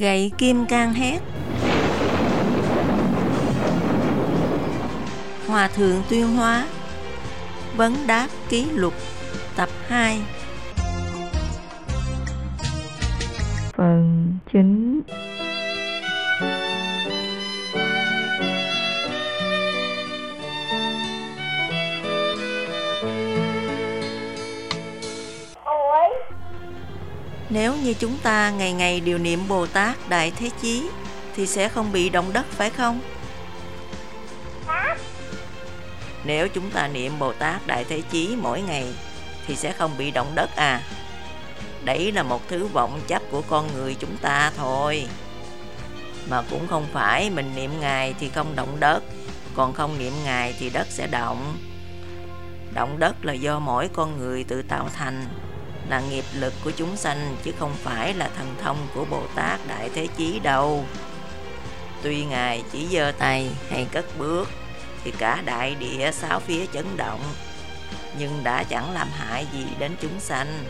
Gậy kim can hét. Hòa thượng tuyên hóa. Vấn đáp ký lục. Tập 2. Phần chính. Nếu như chúng ta ngày ngày đều niệm Bồ Tát Đại Thế Chí thì sẽ không bị động đất phải không? Nếu chúng ta niệm Bồ Tát Đại Thế Chí mỗi ngày thì sẽ không bị động đất à? Đấy là một thứ vọng chấp của con người chúng ta thôi. Mà cũng không phải mình niệm Ngài thì không động đất, còn không niệm Ngài thì đất sẽ động. Động đất là do mỗi con người tự tạo thành, là nghiệp lực của chúng sanh chứ không phải là thần thông của Bồ Tát Đại Thế Chí đâu. Tuy Ngài chỉ giơ tay hay cất bước thì cả đại địa sáu phía chấn động, nhưng đã chẳng làm hại gì đến chúng sanh.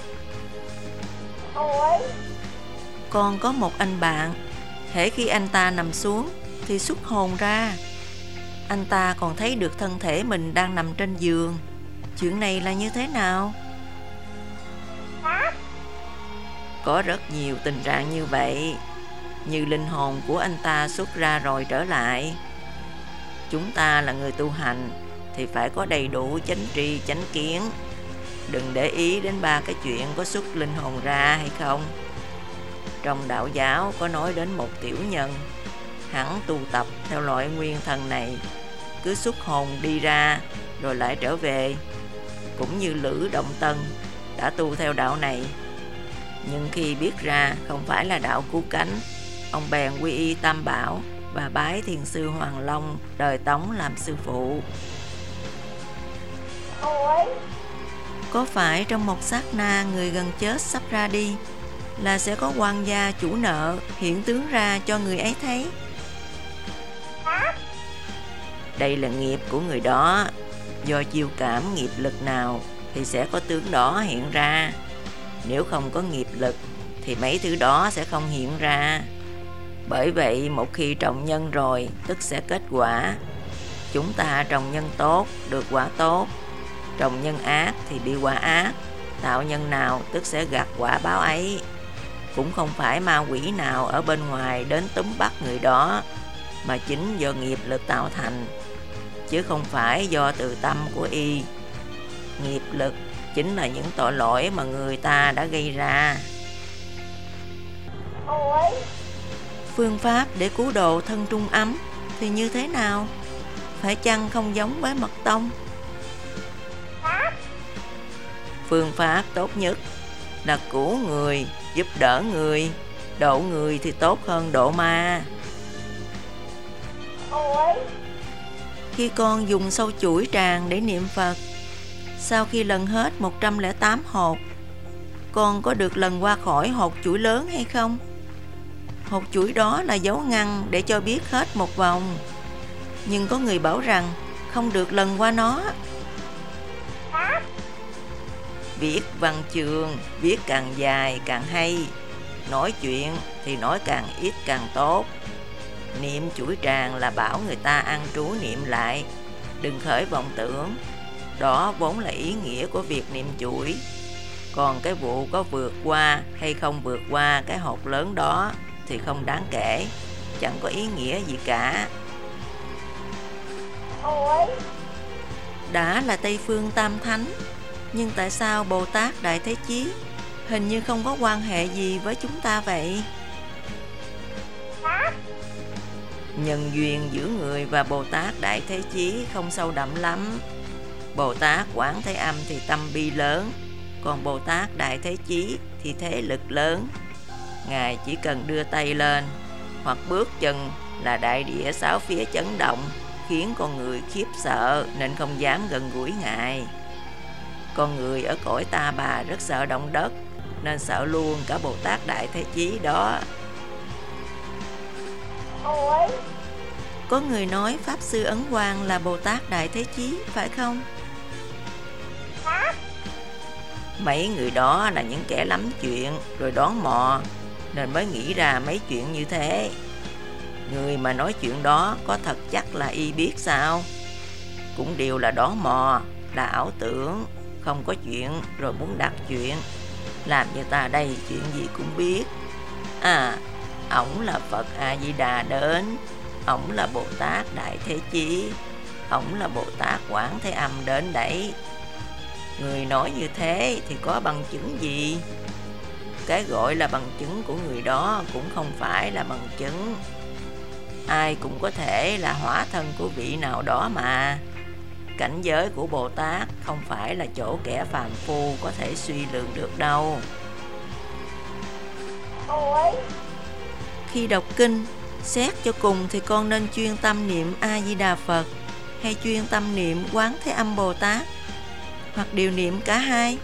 Con có một anh bạn, hễ khi anh ta nằm xuống thì xuất hồn ra. Anh ta còn thấy được thân thể mình đang nằm trên giường. Chuyện này là như thế nào? Có rất nhiều tình trạng như vậy, như linh hồn của anh ta xuất ra rồi trở lại. Chúng ta là người tu hành thì phải có đầy đủ chánh tri chánh kiến. Đừng để ý đến ba cái chuyện có xuất linh hồn ra hay không. Trong đạo giáo có nói đến một tiểu nhân, hắn tu tập theo loại nguyên thần này, cứ xuất hồn đi ra rồi lại trở về. Cũng như Lữ Động Tân đã tu theo đạo này, nhưng khi biết ra không phải là đạo cứu cánh, ông bèn quy y Tam Bảo và bái Thiền sư Hoàng Long đời Tống làm sư phụ. Có phải trong một sát na người gần chết sắp ra đi là sẽ có quan gia chủ nợ hiện tướng ra cho người ấy thấy? Đây là nghiệp của người đó, do chiêu cảm nghiệp lực nào thì sẽ có tướng đó hiện ra. Nếu không có nghiệp lực thì mấy thứ đó sẽ không hiện ra. Bởi vậy một khi trồng nhân rồi tức sẽ kết quả. Chúng ta trồng nhân tốt được quả tốt, trồng nhân ác thì bị quả ác. Tạo nhân nào tức sẽ gặt quả báo ấy. Cũng không phải ma quỷ nào ở bên ngoài đến túm bắt người đó, mà chính do nghiệp lực tạo thành, chứ không phải do từ tâm của y. Nghiệp lực chính là những tội lỗi mà người ta đã gây ra. Phương pháp để cứu độ thân trung ấm thì như thế nào? Phải chăng không giống với mật tông? Phương pháp tốt nhất là cứu người, giúp đỡ người. Độ người thì tốt hơn độ ma. Khi con dùng sâu chuỗi tràng để niệm Phật, sau khi lần hết 108 hột, con có được lần qua khỏi hột chuỗi lớn hay không? Hột chuỗi đó là dấu ngăn để cho biết hết một vòng. Nhưng có người bảo rằng không được lần qua nó. Viết văn chương, viết càng dài càng hay. Nói chuyện thì nói càng ít càng tốt. Niệm chuỗi tràng là bảo người ta ăn trú niệm lại, đừng khởi vọng tưởng. Đó vốn là ý nghĩa của việc niệm chuỗi. Còn cái vụ có vượt qua hay không vượt qua cái hột lớn đó thì không đáng kể, chẳng có ý nghĩa gì cả. Đã là Tây Phương Tam Thánh, nhưng tại sao Bồ Tát Đại Thế Chí hình như không có quan hệ gì với chúng ta vậy? Nhân duyên giữa người và Bồ Tát Đại Thế Chí không sâu đậm lắm. Bồ Tát Quán Thế Âm thì tâm bi lớn, còn Bồ Tát Đại Thế Chí thì thế lực lớn. Ngài chỉ cần đưa tay lên hoặc bước chân là đại địa sáu phía chấn động, khiến con người khiếp sợ nên không dám gần gũi Ngài. Con người ở cõi ta bà rất sợ động đất, nên sợ luôn cả Bồ Tát Đại Thế Chí đó. Có người nói Pháp Sư Ấn Quang là Bồ Tát Đại Thế Chí, phải không? Mấy người đó là những kẻ lắm chuyện rồi đoán mò. nên mới nghĩ ra mấy chuyện như thế. Người mà nói chuyện đó có thật chắc là y biết sao? Cũng đều là đoán mò, là ảo tưởng, không có chuyện rồi muốn đặt chuyện, làm như ta đây chuyện gì cũng biết. À, ổng là Phật A Di Đà đến, ổng là Bồ Tát Đại Thế Chí, ổng là Bồ Tát Quảng Thế Âm đến đấy. Người nói như thế thì có bằng chứng gì? Cái gọi là bằng chứng của người đó cũng không phải là bằng chứng. Ai cũng có thể là hóa thân của vị nào đó mà. Cảnh giới của Bồ Tát không phải là chỗ kẻ phàm phu có thể suy lường được đâu. Khi đọc kinh, xét cho cùng thì con nên chuyên tâm niệm A Di Đà Phật hay chuyên tâm niệm Quán Thế Âm Bồ Tát, hoặc điều niệm cả hai?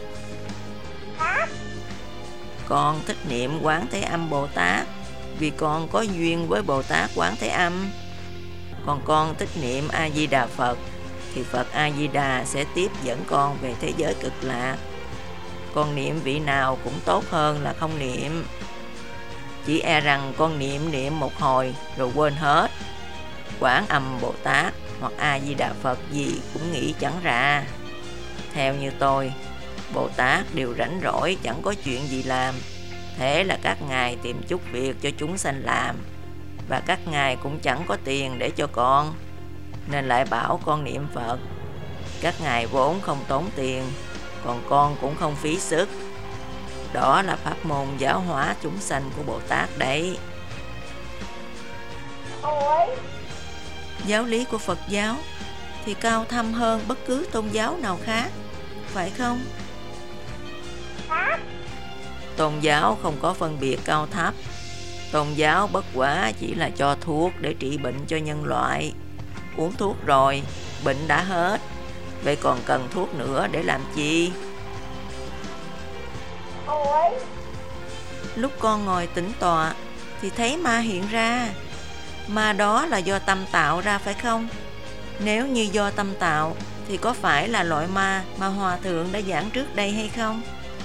Con thích niệm Quán Thế Âm Bồ Tát vì con có duyên với Bồ Tát Quán Thế Âm. Còn con thích niệm A Di Đà Phật thì Phật A Di Đà sẽ tiếp dẫn con về thế giới cực lạc. Con niệm vị nào cũng tốt hơn là không niệm. Chỉ e rằng con niệm một hồi rồi quên hết. Quán Âm Bồ Tát hoặc A Di Đà Phật gì cũng nghĩ chẳng ra. Theo như tôi, Bồ Tát đều rảnh rỗi chẳng có chuyện gì làm. Thế là các ngài tìm chút việc cho chúng sanh làm, và các ngài cũng chẳng có tiền để cho con, nên lại bảo con niệm Phật. Các ngài vốn không tốn tiền, còn con cũng không phí sức. Đó là pháp môn giáo hóa chúng sanh của Bồ Tát đấy. Giáo lý của Phật giáo thì cao thâm hơn bất cứ tôn giáo nào khác, phải không? Tôn giáo không có phân biệt cao thấp. Tôn giáo bất quá chỉ là cho thuốc để trị bệnh cho nhân loại. Uống thuốc rồi, bệnh đã hết, vậy còn cần thuốc nữa để làm chi? Lúc con ngồi tĩnh tọa thì thấy ma hiện ra. Ma đó là do tâm tạo ra phải không? Nếu như do tâm tạo thì có phải là loại ma mà Hòa Thượng đã giảng trước đây hay không?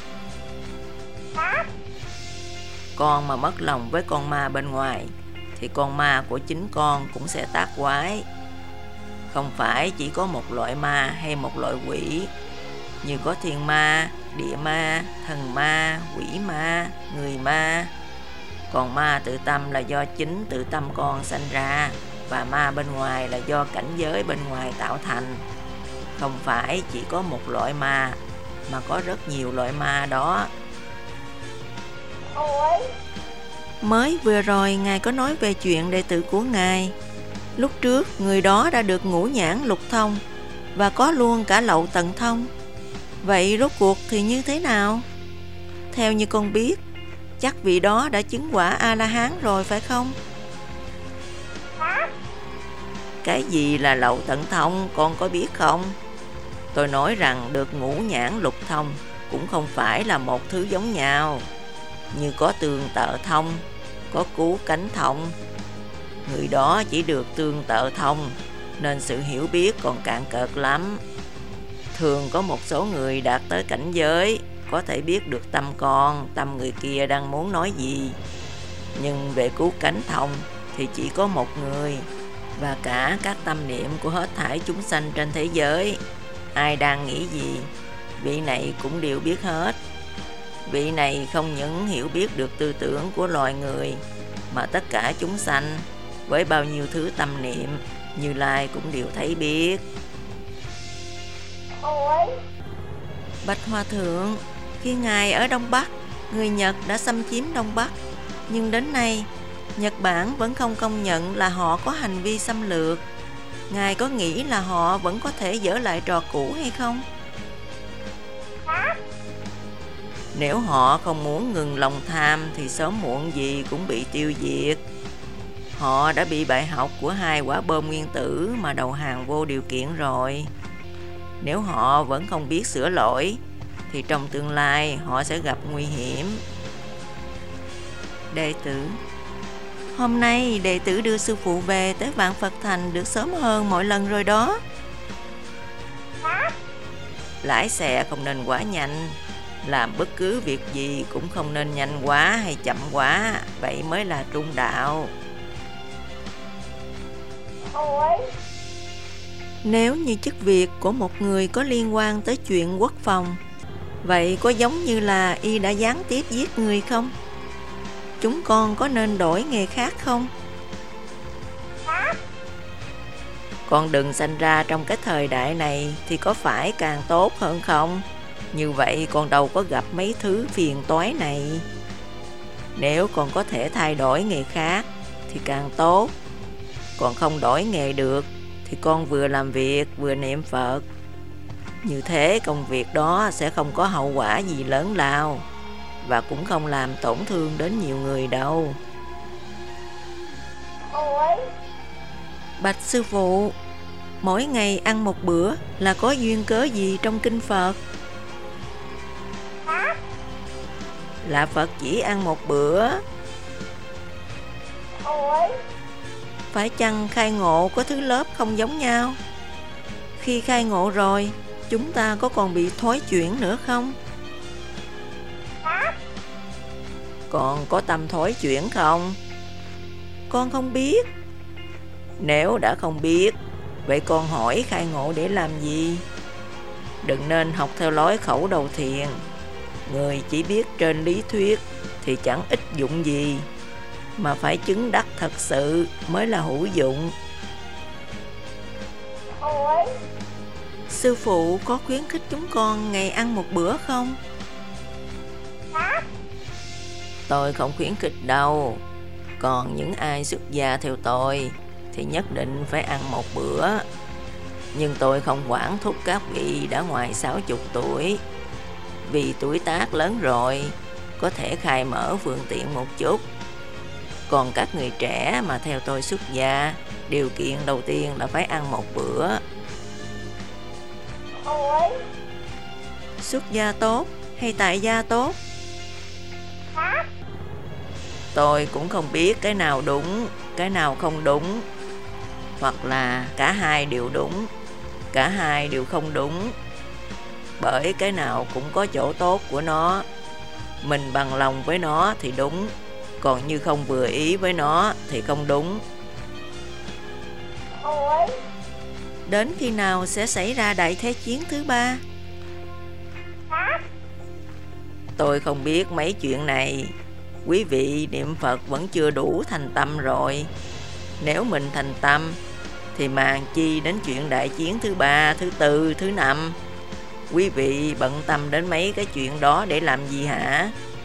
Con mà mất lòng với con ma bên ngoài thì con ma của chính con cũng sẽ tác quái. Không phải chỉ có một loại ma hay một loại quỷ, như có thiên ma, địa ma, thần ma, quỷ ma, người ma. Còn ma tự tâm là do chính tự tâm con sanh ra, và ma bên ngoài là do cảnh giới bên ngoài tạo thành. Không phải chỉ có một loại ma, mà có rất nhiều loại ma đó. Mới vừa rồi Ngài có nói về chuyện đệ tử của Ngài. Lúc trước người đó đã được ngũ nhãn lục thông và có luôn cả lậu tận thông. Vậy rốt cuộc thì như thế nào? Theo như con biết, chắc vị đó đã chứng quả A-la-hán rồi phải không? Cái gì là lậu tận thông con có biết không? Tôi nói rằng được ngũ nhãn lục thông cũng không phải là một thứ giống nhau. Như có tương tự thông, có cứu cánh thông. Người đó chỉ được tương tự thông, nên sự hiểu biết còn cạn cợt lắm. Thường có một số người đạt tới cảnh giới có thể biết được tâm con, tâm người kia đang muốn nói gì. Nhưng về cứu cánh thông thì chỉ có một người, và cả các tâm niệm của hết thảy chúng sanh trên thế giới, ai đang nghĩ gì, vị này cũng đều biết hết. Vị này không những hiểu biết được tư tưởng của loài người, mà tất cả chúng sanh với bao nhiêu thứ tâm niệm, Như Lai cũng đều thấy biết. Bạch Hòa Thượng, khi Ngài ở Đông Bắc, người Nhật đã xâm chiếm Đông Bắc, nhưng đến nay Nhật Bản vẫn không công nhận là họ có hành vi xâm lược. Ngài có nghĩ là họ vẫn có thể dở lại trò cũ hay không? Nếu họ không muốn ngừng lòng tham thì sớm muộn gì cũng bị tiêu diệt. Họ đã bị bài học của 2 quả bom nguyên tử mà đầu hàng vô điều kiện rồi. Nếu họ vẫn không biết sửa lỗi thì trong tương lai họ sẽ gặp nguy hiểm. Đệ tử, hôm nay đệ tử đưa sư phụ về tới Vạn Phật Thành được sớm hơn mọi lần rồi đó. Lái xe không nên quá nhanh, Làm bất cứ việc gì cũng không nên nhanh quá hay chậm quá, vậy mới là trung đạo. Nếu như chức việc của một người có liên quan tới chuyện quốc phòng, vậy có giống như là y đã gián tiếp giết người không? Chúng con có nên đổi nghề khác không? Con đừng sanh ra trong cái thời đại này thì có phải càng tốt hơn không? Như vậy con đâu có gặp mấy thứ phiền toái này. Nếu con có thể thay đổi nghề khác thì càng tốt. Còn không đổi nghề được thì con vừa làm việc vừa niệm Phật. Như thế công việc đó sẽ không có hậu quả gì lớn lao và cũng không làm tổn thương đến nhiều người đâu. Bạch sư phụ, mỗi ngày ăn một bữa là có duyên cớ gì trong kinh Phật? Là Phật chỉ ăn một bữa. Phải chăng khai ngộ có thứ lớp không giống nhau? Khi khai ngộ rồi, chúng ta có còn bị thối chuyển nữa không? Còn có tâm thối chuyển không? Con không biết. Nếu đã không biết, vậy con hỏi khai ngộ để làm gì? Đừng nên học theo lối khẩu đầu thiền. Người chỉ biết trên lý thuyết thì chẳng ích dụng gì, mà phải chứng đắc thật sự mới là hữu dụng. Sư phụ có khuyến khích chúng con ngày ăn một bữa không? Tôi không khuyến khích đâu. Còn những ai xuất gia theo tôi thì nhất định phải ăn một bữa. Nhưng tôi không quản thúc các vị đã ngoài 60 tuổi. Vì tuổi tác lớn rồi, có thể khai mở phương tiện một chút. Còn các người trẻ mà theo tôi xuất gia, điều kiện đầu tiên là phải ăn một bữa. Xuất gia tốt hay tại gia tốt? Tôi cũng không biết cái nào đúng, cái nào không đúng. Hoặc là cả hai đều đúng, cả hai đều không đúng. Bởi cái nào cũng có chỗ tốt của nó. Mình bằng lòng với nó thì đúng, còn như không vừa ý với nó thì không đúng. Đến khi nào sẽ xảy ra đại thế chiến thứ 3? Tôi không biết mấy chuyện này. Quý vị niệm Phật vẫn chưa đủ thành tâm rồi. Nếu mình thành tâm thì màng chi đến chuyện đại chiến thứ 3, thứ 4, thứ 5. Quý vị bận tâm đến mấy cái chuyện đó để làm gì hả?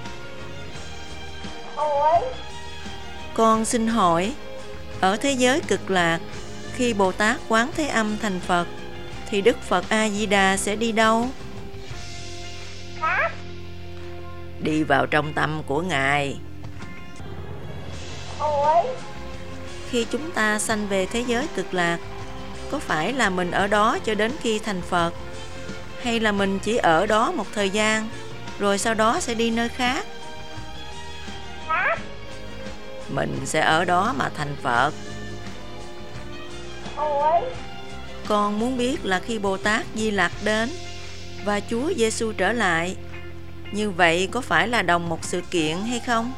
Con xin hỏi, ở thế giới cực lạc, khi Bồ Tát Quán Thế Âm thành Phật thì Đức Phật A-di-đà sẽ đi đâu? Đi vào trong tâm của Ngài. Khi chúng ta sanh về thế giới cực lạc, có phải là mình ở đó cho đến khi thành Phật, hay là mình chỉ ở đó một thời gian rồi sau đó sẽ đi nơi khác? Mình sẽ ở đó mà thành Phật. Con muốn biết là khi Bồ Tát Di Lặc đến và Chúa Giêsu trở lại, như vậy có phải là đồng một sự kiện hay không?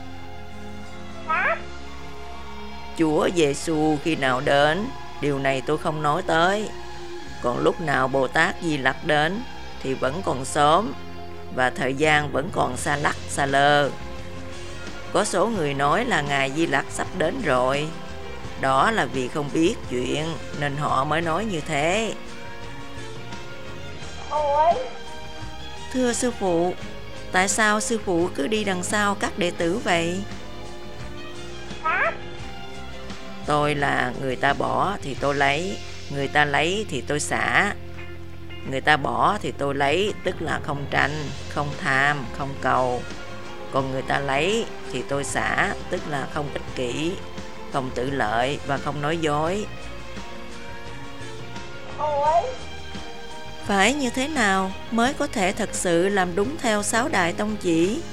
Chúa Giêsu khi nào đến, điều này tôi không nói tới. Còn lúc nào Bồ Tát Di Lặc đến thì vẫn còn sớm, và thời gian vẫn còn xa lắc xa lơ. Có số người nói là Ngài Di Lặc sắp đến rồi. Đó là vì không biết chuyện nên họ mới nói như thế. Thưa sư phụ, tại sao sư phụ cứ đi đằng sau các đệ tử vậy? Tôi là người ta bỏ thì tôi lấy, người ta lấy thì tôi xả. Người ta bỏ thì tôi lấy, tức là không tranh, không tham, không cầu. Còn người ta lấy thì tôi xả, tức là không ích kỷ, không tự lợi và không nói dối. Phải như thế nào mới có thể thật sự làm đúng theo 6 đại tông chỉ?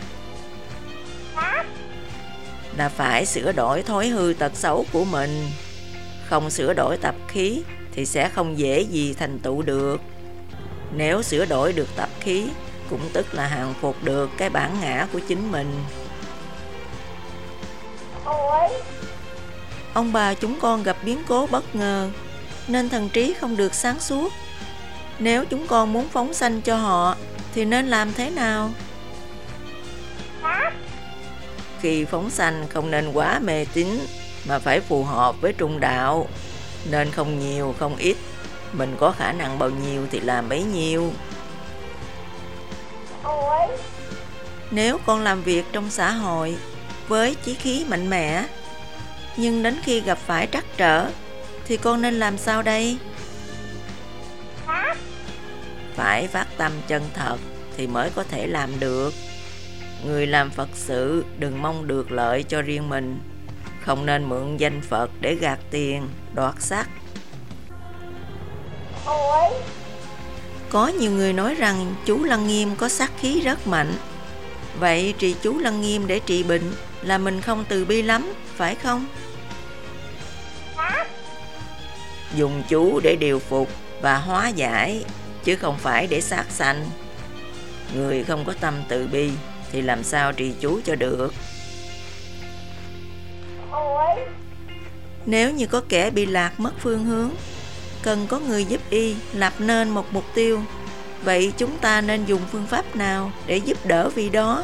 Là phải sửa đổi thói hư tật xấu của mình. Không sửa đổi tập khí thì sẽ không dễ gì thành tựu được. Nếu sửa đổi được tập khí cũng tức là hàng phục được cái bản ngã của chính mình. Ông bà chúng con gặp biến cố bất ngờ, nên thần trí không được sáng suốt. Nếu chúng con muốn phóng sanh cho họ, thì nên làm thế nào? Khi phóng sanh không nên quá mê tín, mà phải phù hợp với trung đạo. Nên không nhiều không ít, mình có khả năng bao nhiêu thì làm bấy nhiêu. Nếu con làm việc trong xã hội với chí khí mạnh mẽ, nhưng đến khi gặp phải trắc trở, thì con nên làm sao đây? Phải phát tâm chân thật thì mới có thể làm được. Người làm Phật sự đừng mong được lợi cho riêng mình, không nên mượn danh Phật để gạt tiền, đoạt sắc. Có nhiều người nói rằng chú Lăng Nghiêm có sát khí rất mạnh. Vậy trì chú Lăng Nghiêm để trị bệnh là mình không từ bi lắm, phải không? Dùng chú để điều phục và hóa giải, chứ không phải để sát sanh. Người không có tâm từ bi thì làm sao trì chú cho được? Nếu như có kẻ bị lạc mất phương hướng, cần có người giúp y lập nên một mục tiêu, vậy chúng ta nên dùng phương pháp nào để giúp đỡ vị đó?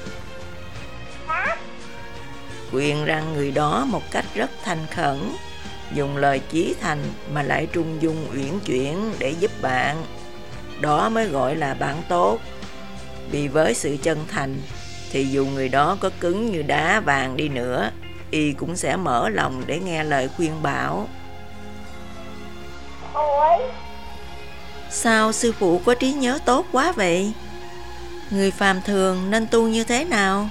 Khuyên rằng người đó một cách rất thành khẩn, dùng lời chí thành mà lại trung dung uyển chuyển để giúp bạn. Đó mới gọi là bạn tốt. Vì với sự chân thành thì dù người đó có cứng như đá vàng đi nữa, y cũng sẽ mở lòng để nghe lời khuyên bảo. Sao sư phụ có trí nhớ tốt quá vậy? Người phàm thường nên tu như thế nào?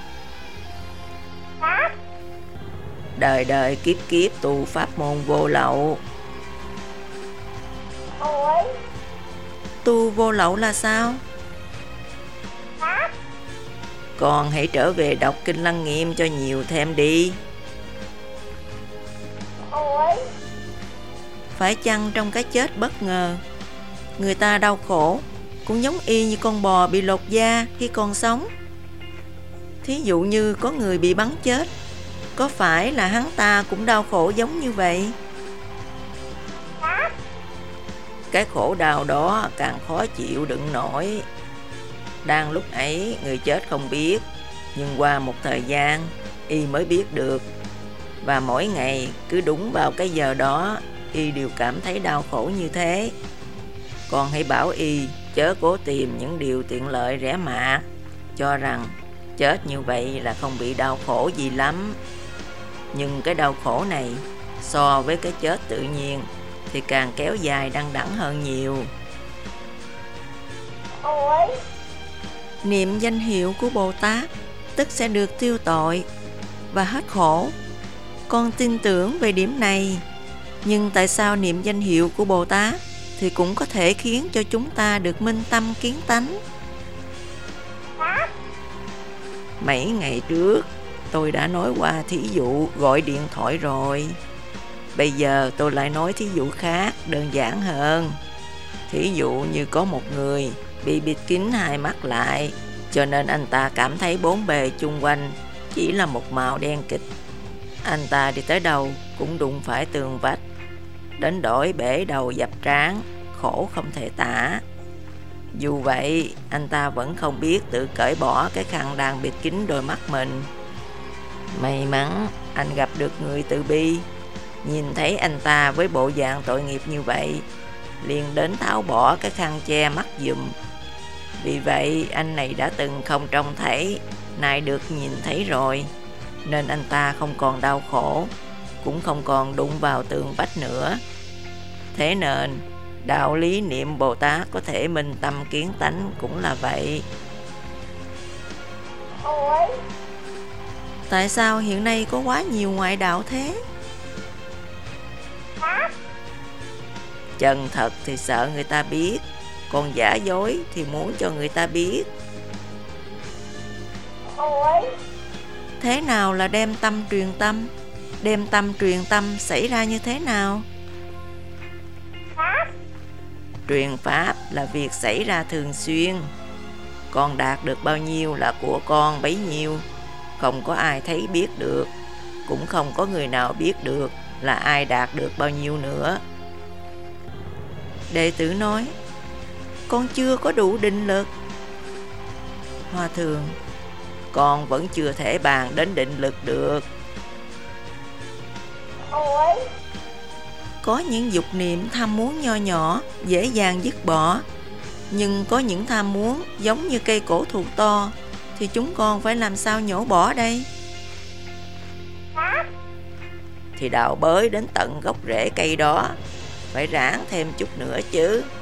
Đời đời kiếp kiếp tu pháp môn vô lậu. Tu vô lậu là sao? Con hãy trở về đọc Kinh Lăng Nghiêm cho nhiều thêm đi. Phải chăng trong cái chết bất ngờ, người ta đau khổ cũng giống y như con bò bị lột da khi còn sống? Thí dụ như có người bị bắn chết, có phải là hắn ta cũng đau khổ giống như vậy? Cái khổ đau đó càng khó chịu đựng nổi. Đang lúc ấy người chết không biết, nhưng qua một thời gian y mới biết được. Và mỗi ngày cứ đúng vào cái giờ đó, y đều cảm thấy đau khổ như thế. Con hãy bảo y chớ cố tìm những điều tiện lợi rẻ mạt, cho rằng chết như vậy là không bị đau khổ gì lắm. Nhưng cái đau khổ này so với cái chết tự nhiên thì càng kéo dài đăng đẳng hơn nhiều. Niệm danh hiệu của Bồ Tát tức sẽ được tiêu tội và hết khổ. Con tin tưởng về điểm này. Nhưng tại sao niệm danh hiệu của Bồ Tát thì cũng có thể khiến cho chúng ta được minh tâm kiến tánh? Mấy ngày trước tôi đã nói qua thí dụ gọi điện thoại rồi. Bây giờ tôi lại nói thí dụ khác đơn giản hơn. Thí dụ như có một người bị bịt kín hai mắt lại, cho nên anh ta cảm thấy bốn bề chung quanh chỉ là một màu đen kịt. Anh ta đi tới đâu cũng đụng phải tường vách, đến đổi bể đầu dập trán, khổ không thể tả. Dù vậy, anh ta vẫn không biết tự cởi bỏ cái khăn đang bịt kín đôi mắt mình. May mắn anh gặp được người từ bi, nhìn thấy anh ta với bộ dạng tội nghiệp như vậy, liền đến tháo bỏ cái khăn che mắt giùm. Vì vậy anh này đã từng không trông thấy, nay được nhìn thấy rồi, nên anh ta không còn đau khổ, cũng không còn đụng vào tường vách nữa. Thế nên đạo lý niệm Bồ Tát có thể minh tâm kiến tánh cũng là vậy. Tại sao hiện nay có quá nhiều ngoại đạo thế? Chân thật thì sợ người ta biết, còn giả dối thì muốn cho người ta biết. Thế nào là đem tâm truyền tâm? Đem tâm truyền tâm xảy ra như thế nào? Truyền pháp là việc xảy ra thường xuyên. Con đạt được bao nhiêu là của con bấy nhiêu, không có ai thấy biết được, cũng không có người nào biết được là ai đạt được bao nhiêu nữa. Đệ tử nói: con chưa có đủ định lực. Hòa thượng: con vẫn chưa thể bàn đến định lực được. Có những dục niệm tham muốn nho nhỏ dễ dàng dứt bỏ, nhưng có những tham muốn giống như cây cổ thụ to, thì chúng con phải làm sao nhổ bỏ đây? Thì đào bới đến tận gốc rễ cây đó, phải ráng thêm chút nữa chứ.